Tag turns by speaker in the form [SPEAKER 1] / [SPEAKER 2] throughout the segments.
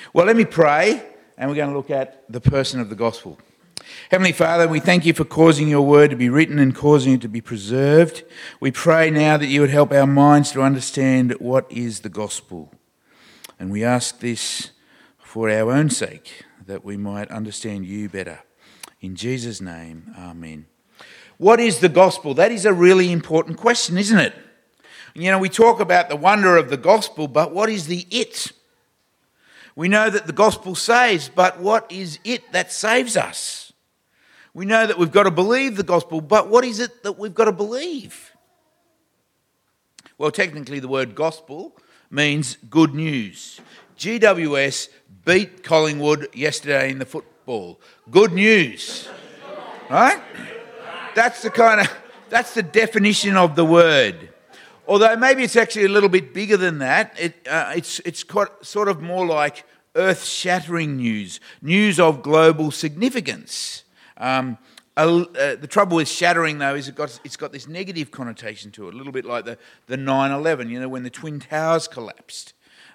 [SPEAKER 1] Well, let me pray, and we're going to look at the person of the gospel. Heavenly Father, we thank you for causing your word to be written and causing it to be preserved. We pray now that you would help our minds to understand what is the gospel. And we ask this for our own sake, that we might understand you better. In Jesus' name, amen. What is the gospel? That is a really important question, isn't it? You know, we talk about the wonder of the gospel, but what is the it? We know that the gospel saves, but what is it that saves us? We know that we've got to believe the gospel, but what is it that we've got to believe? Well, technically the word gospel means good news. GWS beat Collingwood yesterday in the football. Good news, right? That's the definition of the word. Although maybe it's actually a little bit bigger than that. It's sort of more like earth-shattering news of global significance. The trouble with shattering, though, is it's got this negative connotation to it, a little bit like the 9/11, you know, when the Twin Towers collapsed.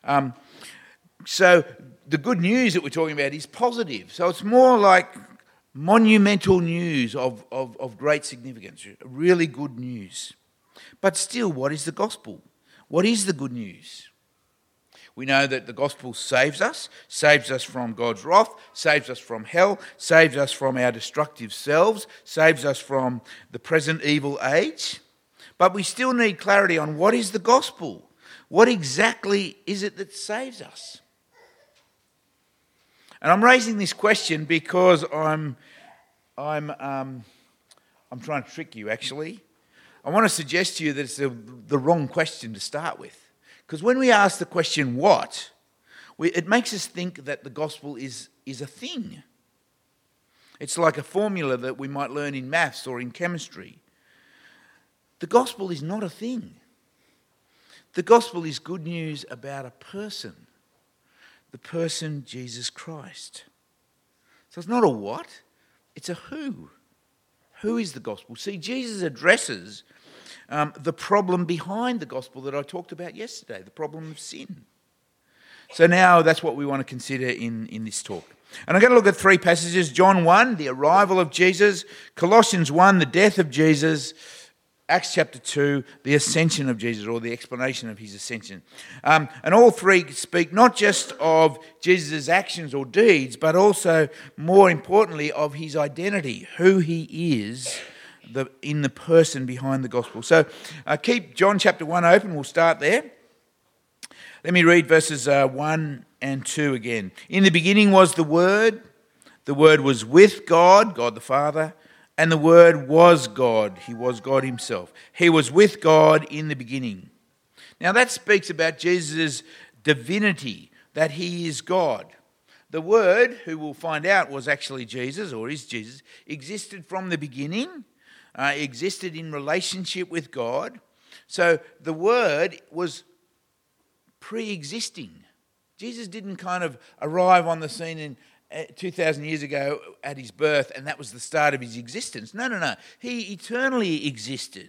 [SPEAKER 1] So the good news that we're talking about is positive. So it's more like monumental news of great significance, really good news. But still, what is the gospel? What is the good news? We know that the gospel saves us from God's wrath, saves us from hell, saves us from our destructive selves, saves us from the present evil age. But we still need clarity on what is the gospel? What exactly is it that saves us? And I'm raising this question because I'm trying to trick you, actually. I want to suggest to you that it's the wrong question to start with. Because when we ask the question, what, it makes us think that the gospel is a thing. It's like a formula that we might learn in maths or in chemistry. The gospel is not a thing. The gospel is good news about a person, the person Jesus Christ. So it's not a what, it's a who. Who is the gospel? See, Jesus addresses the problem behind the gospel that I talked about yesterday, the problem of sin. So now that's what we want to consider in this talk. And I'm going to look at three passages. John 1, the arrival of Jesus. Colossians 1, the death of Jesus. Acts chapter 2, the ascension of Jesus, or the explanation of his ascension. And all three speak not just of Jesus' actions or deeds, but also, more importantly, of his identity, who he is in the person behind the gospel. So keep John chapter 1 open. We'll start there. Let me read verses 1 and 2 again. In the beginning was the Word was with God, God the Father, and the Word was God. He was God himself. He was with God in the beginning. Now that speaks about Jesus' divinity, that he is God. The Word, who we'll find out was actually Jesus, or is Jesus, existed from the beginning, existed in relationship with God. So the Word was pre-existing. Jesus didn't kind of arrive on the scene in 2,000 years ago at his birth, and that was the start of his existence. No. He eternally existed.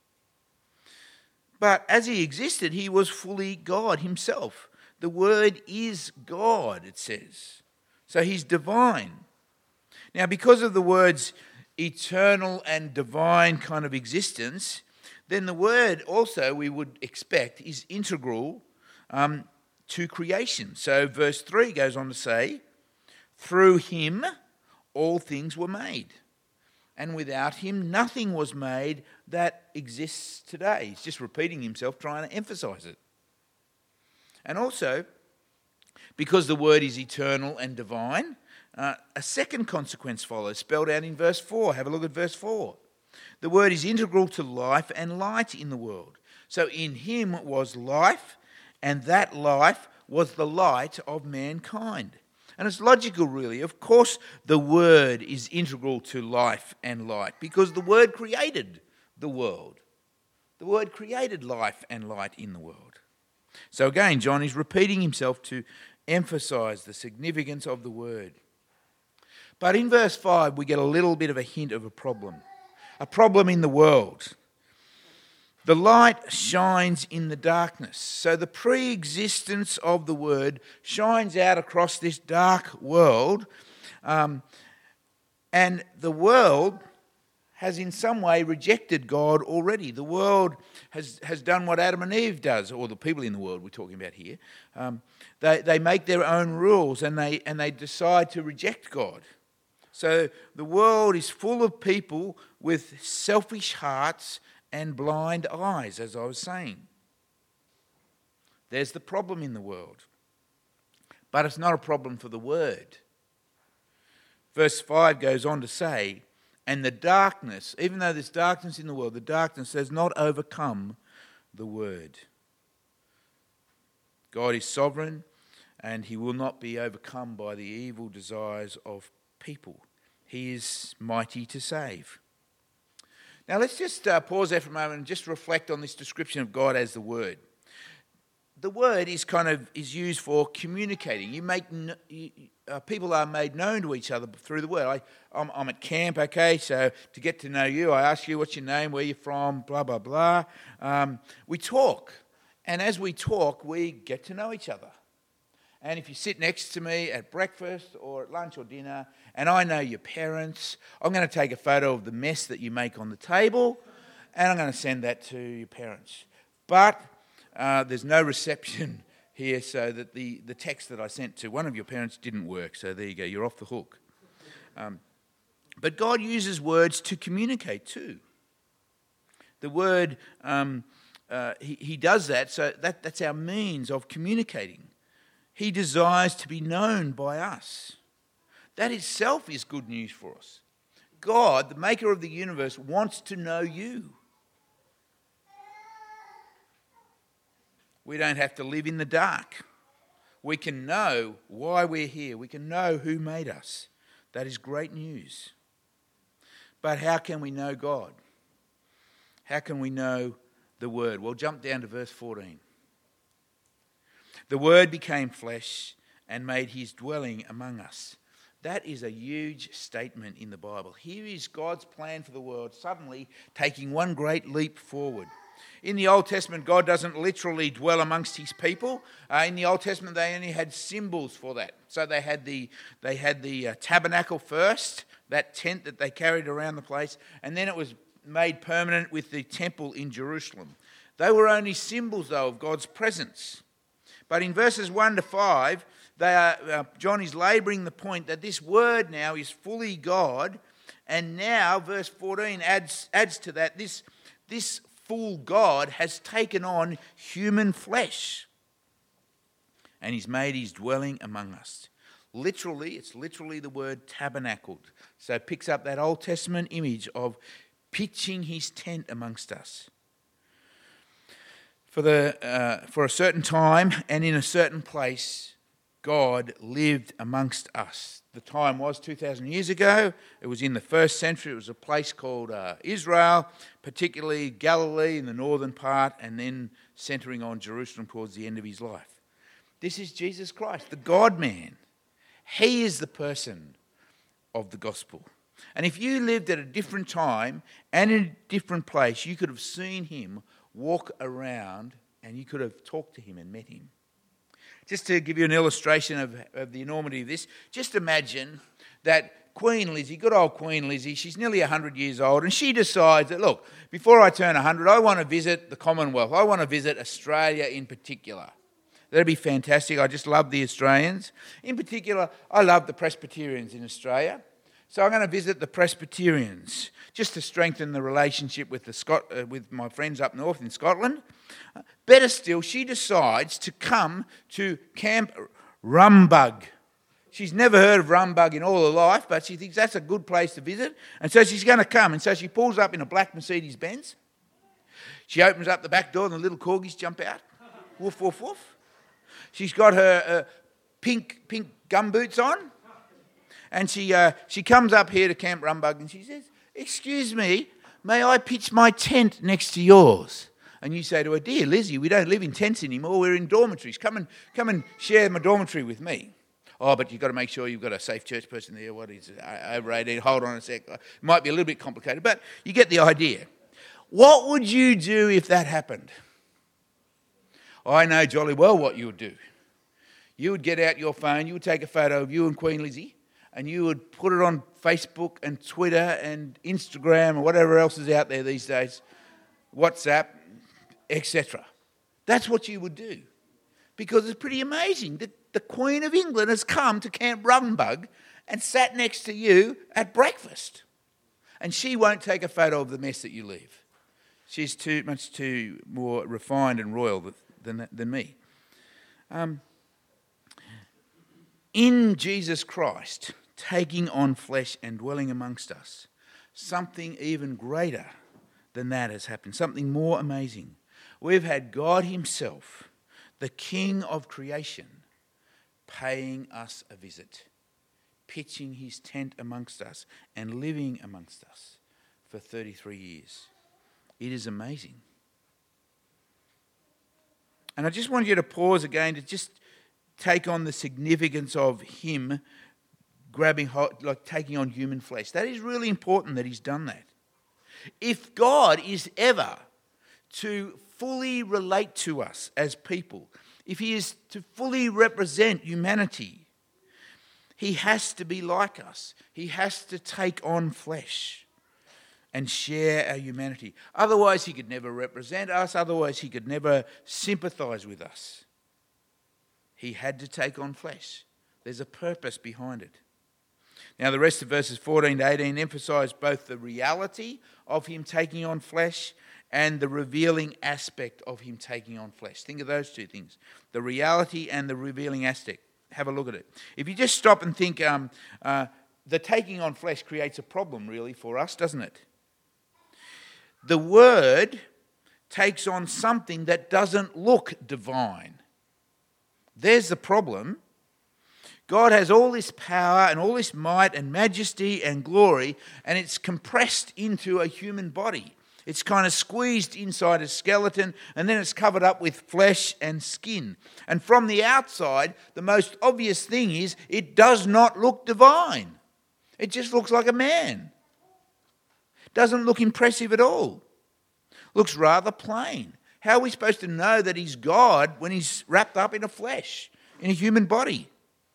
[SPEAKER 1] But as he existed, he was fully God himself. The Word is God, it says. So he's divine. Now, because of the Word's eternal and divine kind of existence, then the Word also, we would expect, is integral to creation. So verse 3 goes on to say, through him all things were made, and without him nothing was made that exists today. He's just repeating himself, trying to emphasize it. And also, because the Word is eternal and divine, a second consequence follows, spelled out in verse 4. Have a look at verse 4. The Word is integral to life and light in the world. So in him was life, and that life was the light of mankind. And it's logical, really. Of course, the Word is integral to life and light because the Word created the world. The Word created life and light in the world. So again, John is repeating himself to emphasize the significance of the Word. But in verse 5, we get a little bit of a hint of a problem in the world. The light shines in the darkness. So the pre-existence of the Word shines out across this dark world. And the world has in some way rejected God already. The world has done what Adam and Eve does, or the people in the world we're talking about here. They make their own rules and they decide to reject God. So the world is full of people with selfish hearts and blind eyes, as I was saying. There's the problem in the world. But it's not a problem for the Word. Verse 5 goes on to say, and the darkness, even though there's darkness in the world, the darkness has not overcome the Word. God is sovereign and he will not be overcome by the evil desires of people. He is mighty to save. Now let's just pause there for a moment and just reflect on this description of God as the Word. The Word is used for communicating. People are made known to each other through the Word. I'm at camp, okay, so to get to know you, I ask you what's your name, where you're from, blah, blah, blah. We talk, and as we talk, we get to know each other. And if you sit next to me at breakfast or at lunch or dinner, and I know your parents, I'm going to take a photo of the mess that you make on the table, and I'm going to send that to your parents. But there's no reception here, so that the text that I sent to one of your parents didn't work. So there you go, you're off the hook. But God uses words to communicate too. The Word, He does that, so that's our means of communicating. He desires to be known by us. That itself is good news for us. God, the maker of the universe, wants to know you. We don't have to live in the dark. We can know why we're here. We can know who made us. That is great news. But how can we know God? How can we know the Word? Well, jump down to verse 14. The Word became flesh and made his dwelling among us. That is a huge statement in the Bible. Here is God's plan for the world suddenly taking one great leap forward. In the Old Testament, God doesn't literally dwell amongst his people. In the Old Testament, they only had symbols for that. So they had the tabernacle first, that tent that they carried around the place, and then it was made permanent with the temple in Jerusalem. They were only symbols, though, of God's presence. But in verses 1 to 5, John is labouring the point that this Word now is fully God, and now verse 14 adds to that, this full God has taken on human flesh, and he's made his dwelling among us. Literally, it's literally the word tabernacled. So it picks up that Old Testament image of pitching his tent amongst us. For a certain time and in a certain place, God lived amongst us. The time was 2,000 years ago. It was in the first century. It was a place called Israel, particularly Galilee in the northern part, and then centering on Jerusalem towards the end of his life. This is Jesus Christ, the God-man. He is the person of the gospel. And if you lived at a different time and in a different place, you could have seen him walk around and you could have talked to him and met him. Just to give you an illustration of the enormity of this, just imagine that Queen Lizzie, good old Queen Lizzie, she's nearly 100 years old, and she decides that, look, before I turn 100, I want to visit the Commonwealth. I want to visit Australia in particular. That'd be fantastic. I just love the Australians. In particular, I love the Presbyterians in Australia. So I'm going to visit the Presbyterians just to strengthen the relationship with with my friends up north in Scotland. Better still, she decides to come to Camp Rumbug. She's never heard of Rumbug in all her life, but she thinks that's a good place to visit. And so she's going to come. And so she pulls up in a black Mercedes-Benz. She opens up the back door and the little corgis jump out. Woof, woof, woof. She's got her pink gumboots on. And she comes up here to Camp Rumbug and she says, "Excuse me, may I pitch my tent next to yours?" And you say to her, "Dear Lizzie, we don't live in tents anymore, we're in dormitories. Come and share my dormitory with me." "Oh, but you've got to make sure you've got a safe church person there. What is it? Over 18? Hold on a sec. It might be a little bit complicated, but you get the idea. What would you do if that happened? I know jolly well what you would do. You would get out your phone, you would take a photo of you and Queen Lizzie, and you would put it on Facebook and Twitter and Instagram or whatever else is out there these days, WhatsApp, etc. That's what you would do. Because it's pretty amazing that the Queen of England has come to Camp Rumbug and sat next to you at breakfast. And she won't take a photo of the mess that you leave. She's much too more refined and royal than me. In Jesus Christ, taking on flesh and dwelling amongst us, something even greater than that has happened, something more amazing. We've had God himself, the King of creation, paying us a visit, pitching his tent amongst us and living amongst us for 33 years. It is amazing. And I just want you to pause again to just take on the significance of him taking on human flesh. That is really important that he's done that. If God is ever to fully relate to us as people, if he is to fully represent humanity, he has to be like us. He has to take on flesh and share our humanity. Otherwise, he could never represent us. Otherwise, he could never sympathise with us. He had to take on flesh. There's a purpose behind it. Now, the rest of verses 14 to 18 emphasise both the reality of him taking on flesh and the revealing aspect of him taking on flesh. Think of those two things, the reality and the revealing aspect. Have a look at it. If you just stop and think, the taking on flesh creates a problem, really, for us, doesn't it? The Word takes on something that doesn't look divine. There's the problem. God has all this power and all this might and majesty and glory, and it's compressed into a human body. It's kind of squeezed inside a skeleton, and then it's covered up with flesh and skin. And from the outside, the most obvious thing is it does not look divine. It just looks like a man. Doesn't look impressive at all. Looks rather plain. How are we supposed to know that he's God when he's wrapped up in a flesh, in a human body?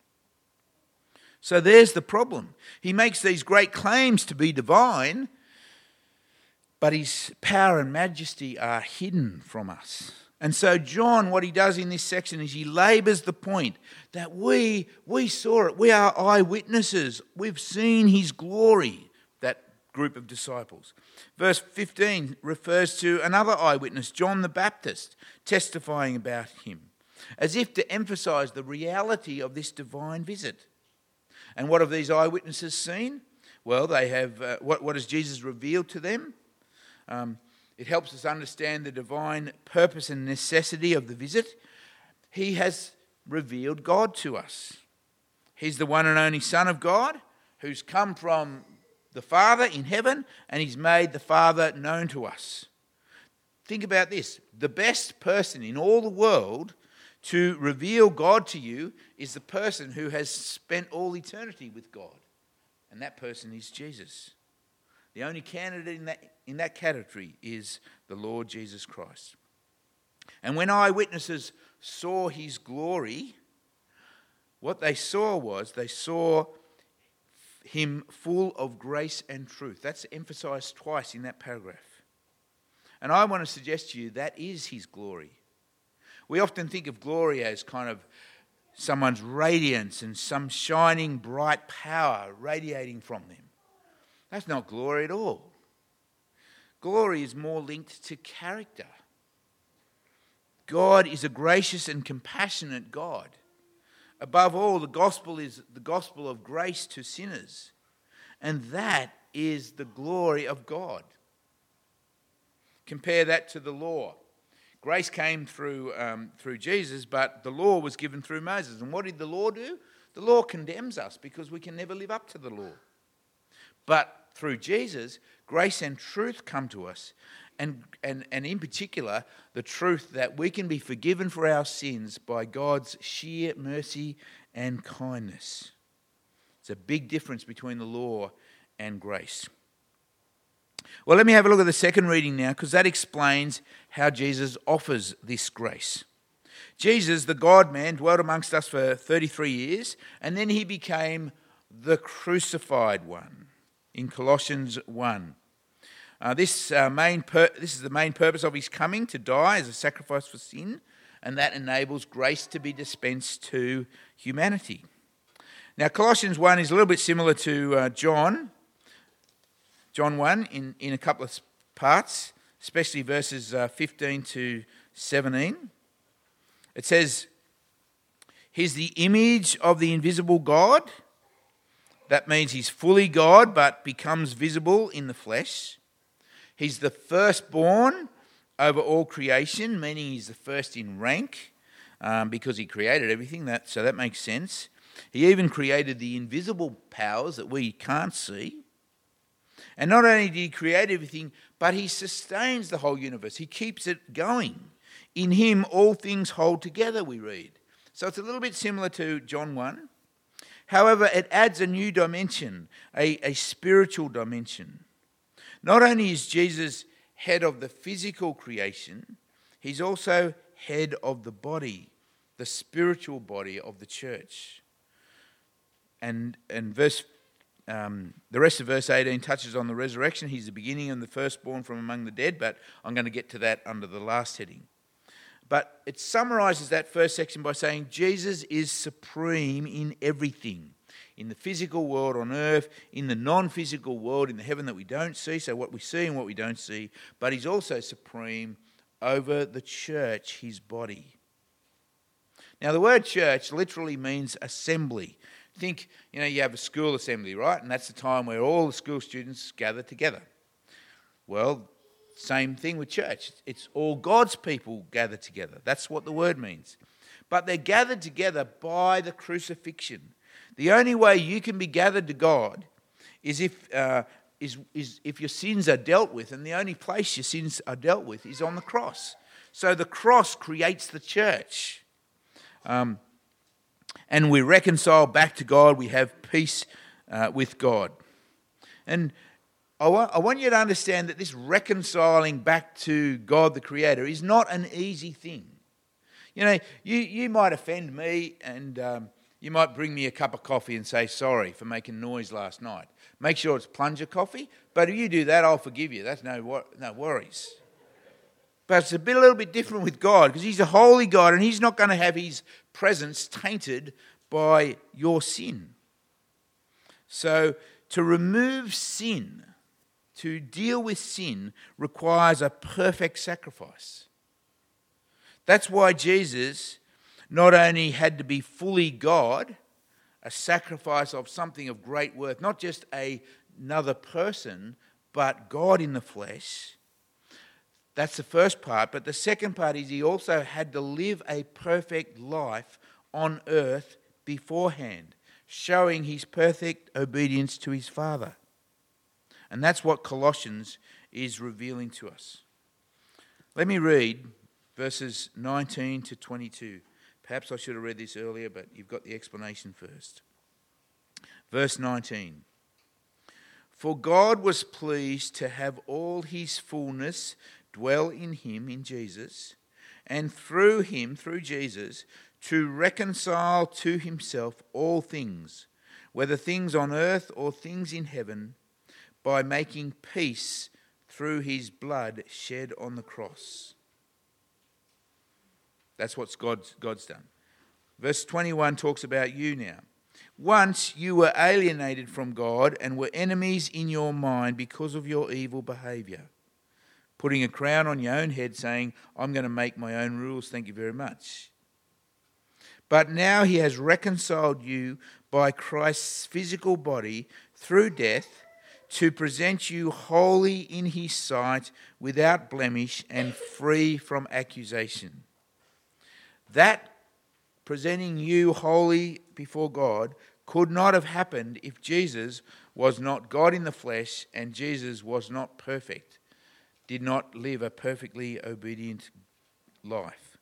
[SPEAKER 1] So there's the problem. He makes these great claims to be divine, but his power and majesty are hidden from us. And so John, what he does in this section is he labours the point that we saw it. We are eyewitnesses. We've seen his glory, that group of disciples. Verse 15 refers to another eyewitness, John the Baptist, testifying about him, as if to emphasise the reality of this divine visit. And what have these eyewitnesses seen? Well, they have, what has Jesus revealed to them? It helps us understand the divine purpose and necessity of the visit. He has revealed God to us. He's the one and only Son of God who's come from the Father in heaven, and he's made the Father known to us. Think about this. The best person in all the world to reveal God to you is the person who has spent all eternity with God. And that person is Jesus. The only candidate in that category is the Lord Jesus Christ. And when eyewitnesses saw his glory, what they saw him full of grace and truth. That's emphasised twice in that paragraph. And I want to suggest to you that is his glory. We often think of glory as kind of someone's radiance and some shining bright power radiating from them. That's not glory at all. Glory is more linked to character. God is a gracious and compassionate God. Above all, the gospel is the gospel of grace to sinners. And that is the glory of God. Compare that to the law. Grace came through Jesus, but the law was given through Moses. And what did the law do? The law condemns us because we can never live up to the law. But through Jesus, grace and truth come to us. And in particular, the truth that we can be forgiven for our sins by God's sheer mercy and kindness. It's a big difference between the law and grace. Well, let me have a look at the second reading now, because that explains how Jesus offers this grace. Jesus, the God-man, dwelt amongst us for 33 years, and then he became the crucified one in Colossians 1. This is the main purpose of his coming, to die as a sacrifice for sin, and that enables grace to be dispensed to humanity. Now, Colossians 1 is a little bit similar to John 1 in a couple of parts, especially verses 15 to 17. It says, he's the image of the invisible God. That means he's fully God but becomes visible in the flesh. He's the firstborn over all creation, meaning he's the first in rank because he created everything. So that makes sense. He even created the invisible powers that we can't see. And not only did he create everything, but he sustains the whole universe. He keeps it going. In him all things hold together, we read. So it's a little bit similar to John 1. However, it adds a new dimension, a spiritual dimension. Not only is Jesus head of the physical creation, he's also head of the body, the spiritual body of the church. And the rest of verse 18 touches on the resurrection. He's the beginning and the firstborn from among the dead, but I'm going to get to that under the last heading. But it summarizes that first section by saying Jesus is supreme in everything. In the physical world on earth, in the non-physical world, in the heaven that we don't see, so what we see and what we don't see. But he's also supreme over the church, his body. Now, the word church literally means assembly. Think, you have a school assembly, right? And that's the time where all the school students gather together. Well, same thing with church. It's all God's people gathered together. That's what the word means. But they're gathered together by the crucifixion. The only way you can be gathered to God is if your sins are dealt with, and the only place your sins are dealt with is on the cross. So the cross creates the church. And we reconcile back to God. We have peace with God. And I want you to understand that this reconciling back to God the Creator is not an easy thing. You might offend me and you might bring me a cup of coffee and say sorry for making noise last night. Make sure it's plunger coffee, but if you do that, I'll forgive you. That's no worries. But it's a little bit different with God, because he's a holy God and he's not going to have his presence tainted by your sin. So to remove sin, to deal with sin, requires a perfect sacrifice. That's why Jesus not only had to be fully God, a sacrifice of something of great worth, not just another person, but God in the flesh. That's the first part. But the second part is he also had to live a perfect life on earth beforehand, showing his perfect obedience to his Father. And that's what Colossians is revealing to us. Let me read verses 19 to 22. Perhaps I should have read this earlier, but you've got the explanation first. Verse 19. For God was pleased to have all his fullness dwell in him, in Jesus, and through him, through Jesus, to reconcile to himself all things, whether things on earth or things in heaven, by making peace through his blood shed on the cross. That's what God's done. Verse 21 talks about you now. Once you were alienated from God and were enemies in your mind because of your evil behaviour, putting a crown on your own head saying, I'm going to make my own rules, thank you very much. But now he has reconciled you by Christ's physical body through death to present you holy in his sight, without blemish and free from accusation. That presenting you holy before God could not have happened if Jesus was not God in the flesh and Jesus was not perfect, did not live a perfectly obedient life.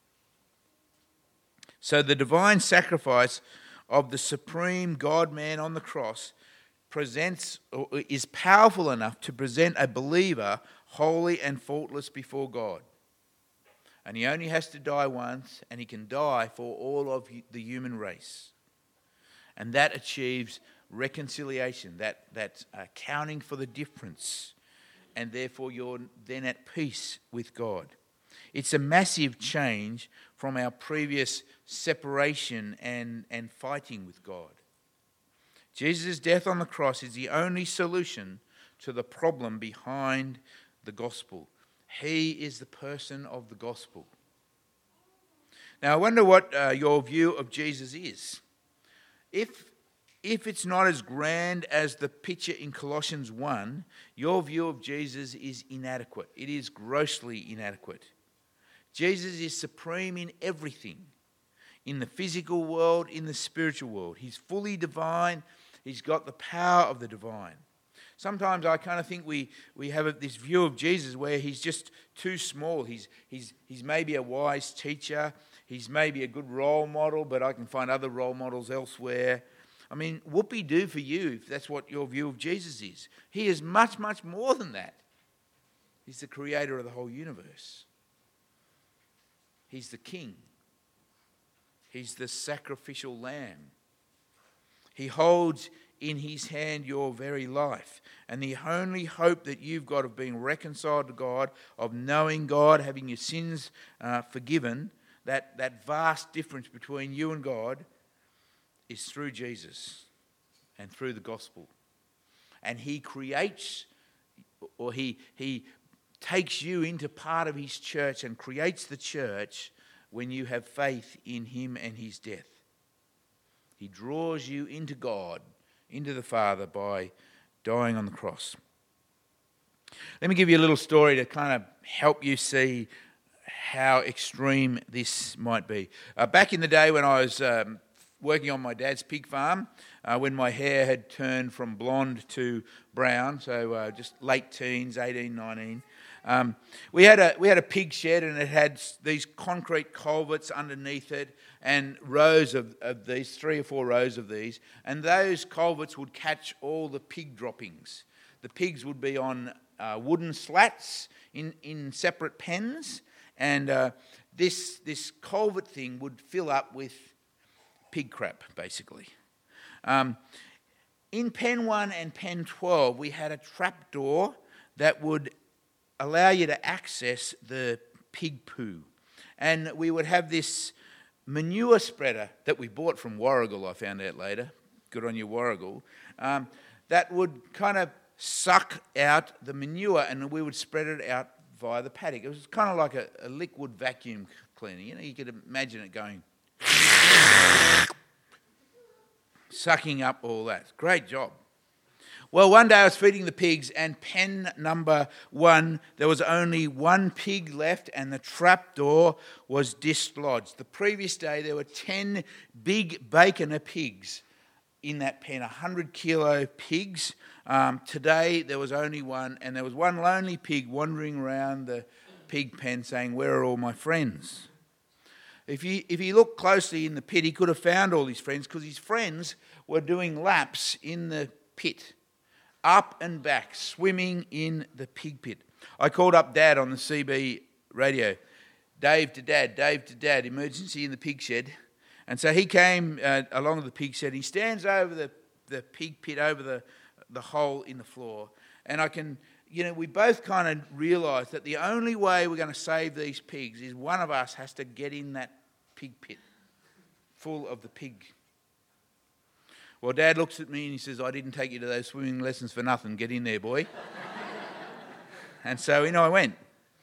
[SPEAKER 1] So the divine sacrifice of the supreme God-man on the cross presents or is powerful enough to present a believer holy and faultless before God. And he only has to die once, and he can die for all of the human race. And that achieves reconciliation, that accounting for the difference, and therefore you're then at peace with God. It's a massive change from our previous separation and fighting with God. Jesus' death on the cross is the only solution to the problem behind the gospel. He is the person of the gospel. Now, I wonder what your view of Jesus is. If it's not as grand as the picture in Colossians 1, your view of Jesus is inadequate. It is grossly inadequate. Jesus is supreme in everything, in the physical world, in the spiritual world. He's fully divine. He's got the power of the divine. Sometimes I kind of think we have this view of Jesus where he's just too small. He's maybe a wise teacher. He's maybe a good role model, but I can find other role models elsewhere. I mean, whoopee-doo for you if that's what your view of Jesus is. He is much, much more than that. He's the creator of the whole universe. He's the king. He's the sacrificial lamb. He holds in his hand your very life. And the only hope that you've got of being reconciled to God, of knowing God, having your sins forgiven, that vast difference between you and God is through Jesus and through the gospel. And he creates, or he takes you into part of his church and creates the church when you have faith in him and his death. He draws you into God, into the Father, by dying on the cross. Let me give you a little story to kind of help you see how extreme this might be. Back in the day when I was working on my dad's pig farm, when my hair had turned from blonde to brown, so just late teens, 18, 19, we had a pig shed, and it had these concrete culverts underneath it and rows of these, 3 or 4 rows of these, and those culverts would catch all the pig droppings. The pigs would be on wooden slats in separate pens, and this culvert thing would fill up with pig crap, basically. In pen 1 and pen 12, we had a trapdoor that would allow you to access the pig poo. And we would have this manure spreader that we bought from Warrigal, I found out later. Good on you, Warrigal. That would kind of suck out the manure, and we would spread it out via the paddock. It was kind of like a liquid vacuum cleaner. You know, you could imagine it going, sucking up all that. Great job. Well, one day I was feeding the pigs, and pen number 1, there was only 1 pig left, and the trapdoor was dislodged. The previous day there were 10 big baconer pigs in that pen, 100-kilo pigs. Today there was only 1, and there was 1 lonely pig wandering around the pig pen saying, "Where are all my friends?" If you look closely in the pit, he could have found all his friends, because his friends were doing laps in the pit, up and back, swimming in the pig pit. I called up Dad on the CB radio. Dave to Dad, emergency in the pig shed. And so he came along to the pig shed. He stands over the pig pit, over the hole in the floor. And we both kind of realised that the only way we're going to save these pigs is one of us has to get in that pig pit full of the pig. Well, Dad looks at me and he says, "I didn't take you to those swimming lessons for nothing. Get in there, boy." And so in I went.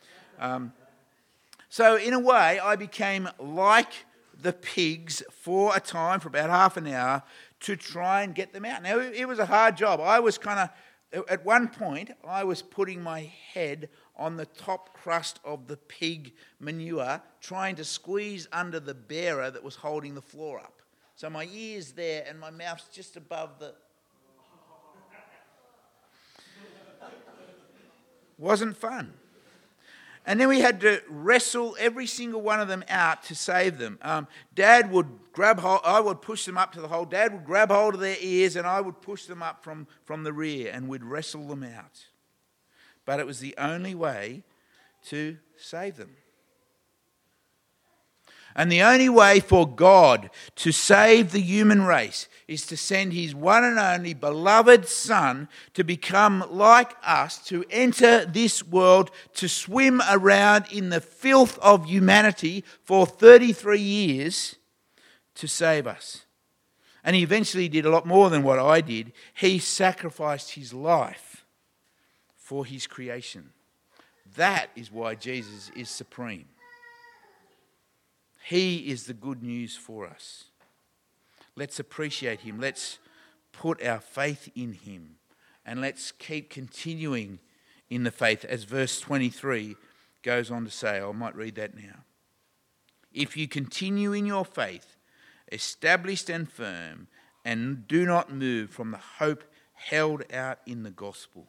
[SPEAKER 1] So in a way, I became like the pigs for a time, for about half an hour, to try and get them out. Now, it was a hard job. I was at one point, I was putting my head on the top crust of the pig manure, trying to squeeze under the bearer that was holding the floor up. So my ear's there and my mouth's just above the... Wasn't fun. And then we had to wrestle every single one of them out to save them. Dad would grab hold, I would push them up to the hole. Dad would grab hold of their ears and I would push them up from the rear and we'd wrestle them out. But it was the only way to save them. And the only way for God to save the human race is to send his one and only beloved Son to become like us, to enter this world, to swim around in the filth of humanity for 33 years to save us. And he eventually did a lot more than what I did. He sacrificed his life for his creation. That is why Jesus is supreme. He is the good news for us. Let's appreciate him. Let's put our faith in him. And let's keep continuing in the faith, as verse 23 goes on to say. I might read that now. If you continue in your faith, established and firm, and do not move from the hope held out in the gospel.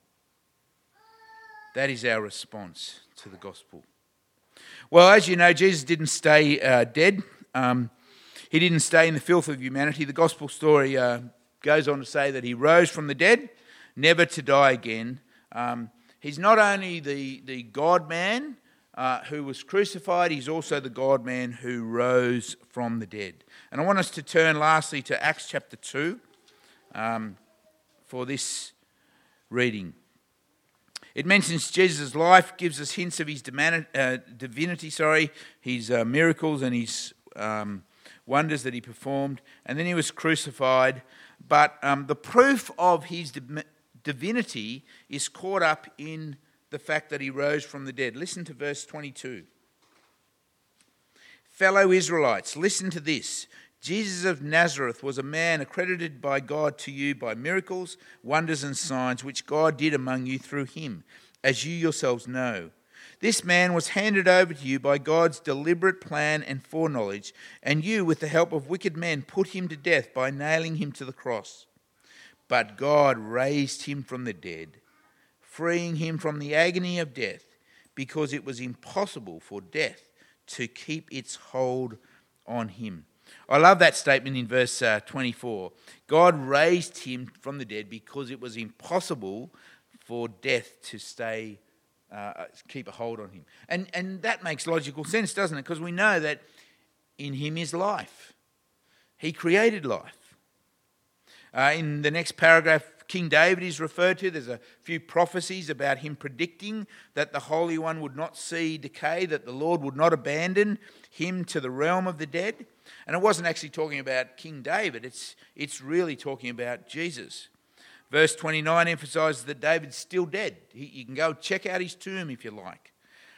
[SPEAKER 1] That is our response to the gospel. Well, as you know, Jesus didn't stay dead. He didn't stay in the filth of humanity. The gospel story goes on to say that he rose from the dead, never to die again. He's not only the God-man who was crucified, he's also the God-man who rose from the dead. And I want us to turn lastly to Acts chapter 2 for this reading. It mentions Jesus' life, gives us hints of his divinity, his miracles and his wonders that he performed. And then he was crucified. But the proof of his divinity is caught up in the fact that he rose from the dead. Listen to verse 22. Fellow Israelites, listen to this. Jesus of Nazareth was a man accredited by God to you by miracles, wonders and signs which God did among you through him, as you yourselves know. This man was handed over to you by God's deliberate plan and foreknowledge, and you, with the help of wicked men, put him to death by nailing him to the cross. But God raised him from the dead, freeing him from the agony of death, because it was impossible for death to keep its hold on him. I love that statement in verse 24. God raised him from the dead because it was impossible for death to keep a hold on him. And that makes logical sense, doesn't it? Because we know that in him is life. He created life. In the next paragraph, King David is referred to. There's a few prophecies about him predicting that the Holy One would not see decay, that the Lord would not abandon him to the realm of the dead. And it wasn't actually talking about King David. It's really talking about Jesus. Verse 29 emphasises that David's still dead. You can go check out his tomb if you like.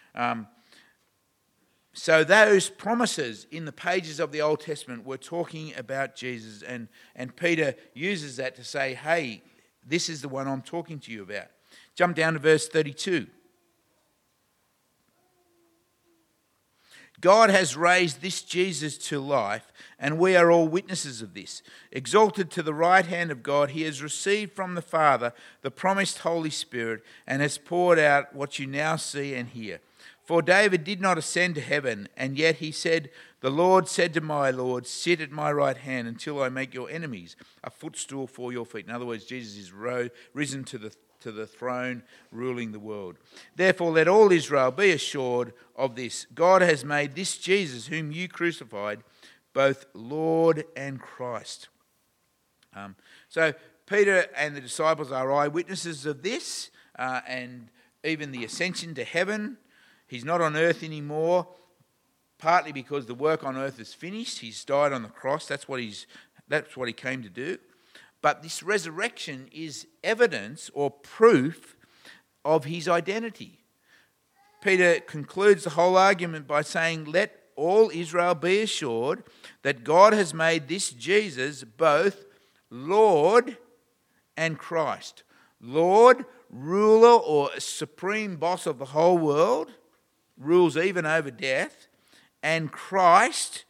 [SPEAKER 1] So those promises in the pages of the Old Testament were talking about Jesus. And Peter uses that to say, hey, this is the one I'm talking to you about. Jump down to verse 32. God has raised this Jesus to life, and we are all witnesses of this. Exalted to the right hand of God, he has received from the Father the promised Holy Spirit and has poured out what you now see and hear. For David did not ascend to heaven, and yet he said, the Lord said to my Lord, sit at my right hand until I make your enemies a footstool for your feet. In other words, Jesus is risen to the throne, ruling the world. Therefore, let all Israel be assured of this. God has made this Jesus, whom you crucified, both Lord and Christ. So Peter and the disciples are eyewitnesses of this, and even the ascension to heaven. He's not on earth anymore, partly because the work on earth is finished. He's died on the cross. That's what he came to do. But this resurrection is evidence or proof of his identity. Peter concludes the whole argument by saying, let all Israel be assured that God has made this Jesus both Lord and Christ. Lord, ruler or supreme boss of the whole world, rules even over death, and Christ,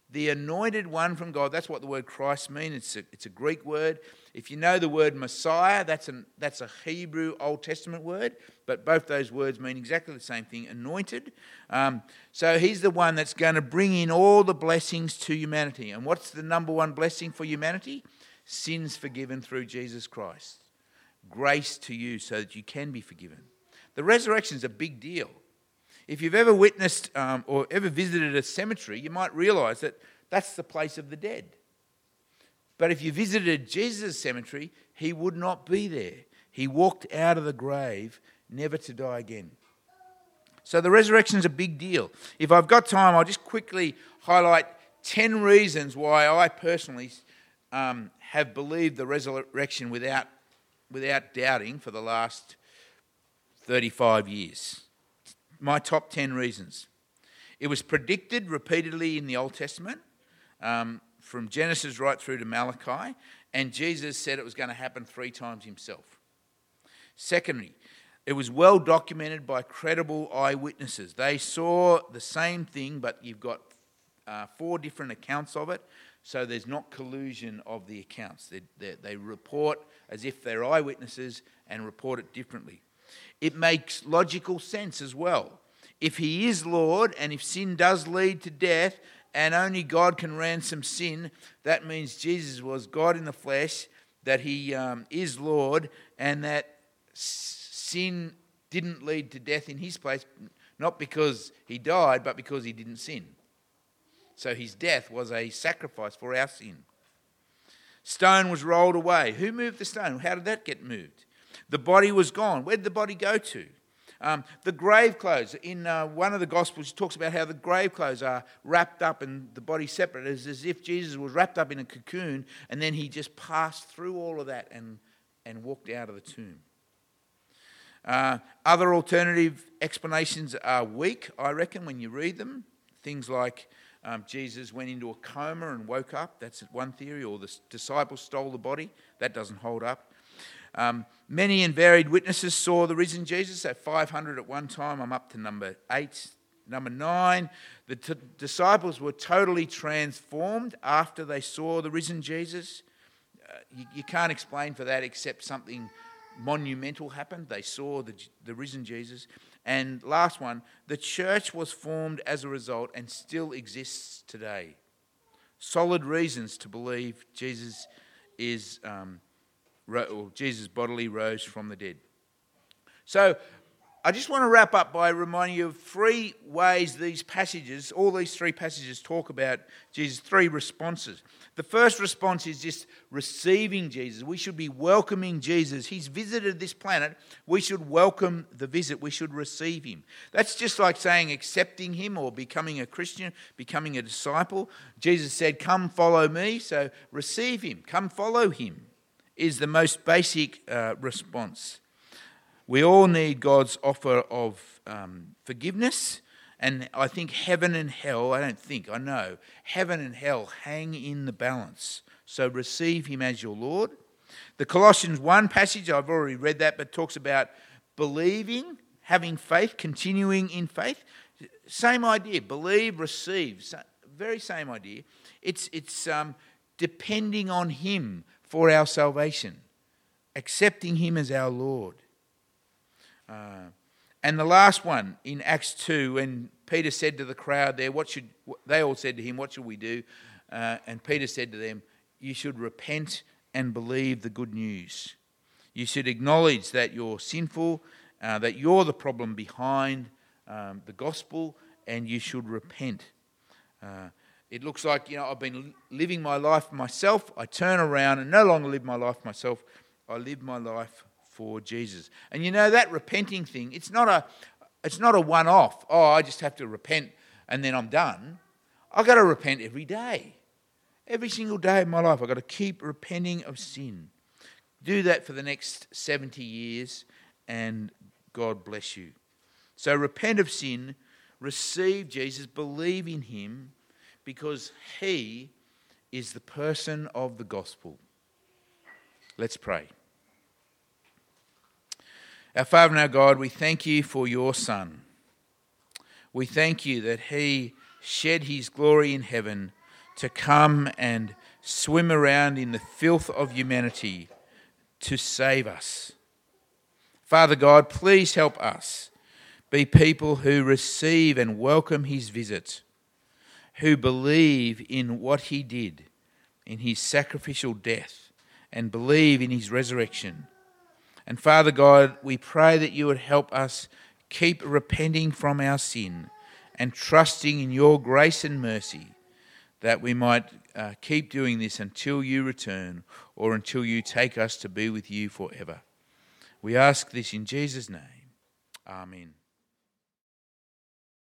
[SPEAKER 1] the anointed one from God. That's what the word Christ means. It's a Greek word. If you know the word Messiah, that's a Hebrew Old Testament word, but both those words mean exactly the same thing, anointed. So he's the one that's going to bring in all the blessings to humanity. And what's the number one blessing for humanity? Sins forgiven through Jesus Christ. Grace to you so that you can be forgiven. The resurrection is a big deal. If you've ever witnessed or ever visited a cemetery, you might realise that that's the place of the dead. But if you visited Jesus' cemetery, he would not be there. He walked out of the grave, never to die again. So the resurrection is a big deal. If I've got time, I'll just quickly highlight 10 reasons why I personally have believed the resurrection without doubting for the last 35 years. My top 10 reasons. It was predicted repeatedly in the Old Testament, from Genesis right through to Malachi, and Jesus said it was going to happen 3 times himself. Secondly, it was well documented by credible eyewitnesses. They saw the same thing, but you've got 4 different accounts of it, so there's not collusion of the accounts. They report as if they're eyewitnesses and report it differently. It makes logical sense as well. If he is Lord, and if sin does lead to death, and only God can ransom sin, that means Jesus was God in the flesh, that he is Lord, and that sin didn't lead to death in his place, not because he died, but because he didn't sin. So his death was a sacrifice for our sin. Stone was rolled away. Who moved the stone? How did that get moved? The body was gone. Where did the body go to? The grave clothes. In one of the Gospels, it talks about how the grave clothes are wrapped up and the body separate. It's as if Jesus was wrapped up in a cocoon and then he just passed through all of that and walked out of the tomb. Other alternative explanations are weak, I reckon, when you read them. Things like Jesus went into a coma and woke up. That's one theory. Or the disciples stole the body. That doesn't hold up. Many and varied witnesses saw the risen Jesus. At 500 at one time. I'm up to number 8. Number 9, the disciples were totally transformed after they saw the risen Jesus. You can't explain for that except something monumental happened. They saw the risen Jesus. And last one, the church was formed as a result and still exists today. Solid reasons to believe Jesus bodily rose from the dead. So I just want to wrap up by reminding you of 3 ways all these 3 passages talk about Jesus, 3 responses. The first response is just receiving Jesus. We should be welcoming Jesus. He's visited this planet. We should welcome the visit. We should receive him. That's just like saying accepting him or becoming a Christian, becoming a disciple. Jesus said, "Come follow me." So receive him. Come follow him is the most basic response. We all need God's offer of forgiveness, and I think heaven and hell, I know, heaven and hell hang in the balance. So receive him as your Lord. The Colossians 1 passage, I've already read that, but talks about believing, having faith, continuing in faith. Same idea, believe, receive, very same idea. It's depending on him for our salvation, accepting him as our Lord. And the last one in Acts 2, when Peter said to the crowd there, they all said to him, "What should we do?" And Peter said to them, "You should repent and believe the good news. You should acknowledge that you're sinful, that you're the problem behind the gospel, and you should repent." It looks like, I've been living my life myself. I turn around and no longer live my life myself. I live my life for Jesus. And that repenting thing, it's not a one-off. Oh, I just have to repent and then I'm done. I've got to repent every day. Every single day of my life, I've got to keep repenting of sin. Do that for the next 70 years and God bless you. So repent of sin, receive Jesus, believe in him, because he is the person of the gospel. Let's pray. Our Father and our God, we thank you for your Son. We thank you that he shed his glory in heaven to come and swim around in the filth of humanity to save us. Father God, please help us be people who receive and welcome his visit, who believe in what he did, in his sacrificial death, and believe in his resurrection. And Father God, we pray that you would help us keep repenting from our sin and trusting in your grace and mercy, that we might keep doing this until you return or until you take us to be with you forever. We ask this in Jesus' name. Amen.